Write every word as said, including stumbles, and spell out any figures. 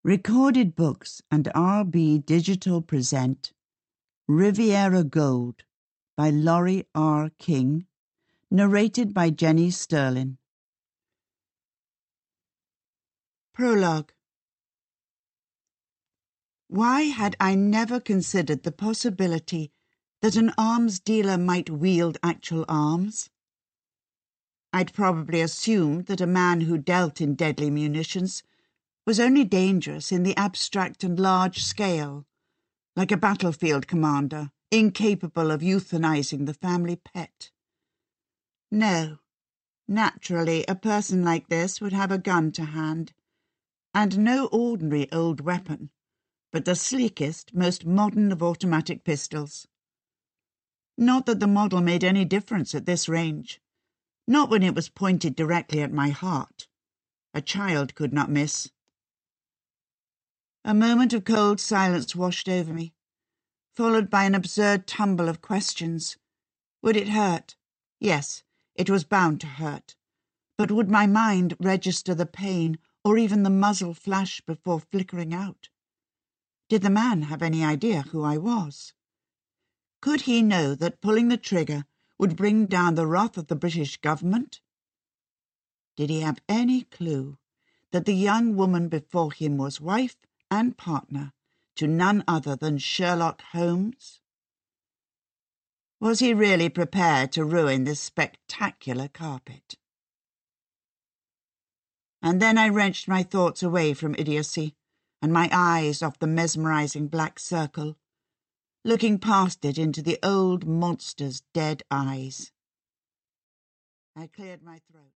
Recorded Books and R B Digital present Riviera Gold by Laurie R. King, narrated by Jenny Sterling. Prologue. Why had I never considered the possibility that an arms dealer might wield actual arms? I'd probably assumed that a man who dealt in deadly munitions was only dangerous in the abstract and large scale, like a battlefield commander, incapable of euthanizing the family pet. No, naturally a person like this would have a gun to hand, and no ordinary old weapon, but the sleekest, most modern of automatic pistols. Not that the model made any difference at this range, not when it was pointed directly at my heart. A child could not miss. A moment of cold silence washed over me, followed by an absurd tumble of questions. Would it hurt? Yes, it was bound to hurt. But would my mind register the pain, or even the muzzle flash before flickering out? Did the man have any idea who I was? Could he know that pulling the trigger would bring down the wrath of the British government? Did he have any clue that the young woman before him was wife and partner to none other than Sherlock Holmes? Was he really prepared to ruin this spectacular carpet? And then I wrenched my thoughts away from idiocy, and my eyes off the mesmerizing black circle, looking past it into the old monster's dead eyes. I cleared my throat.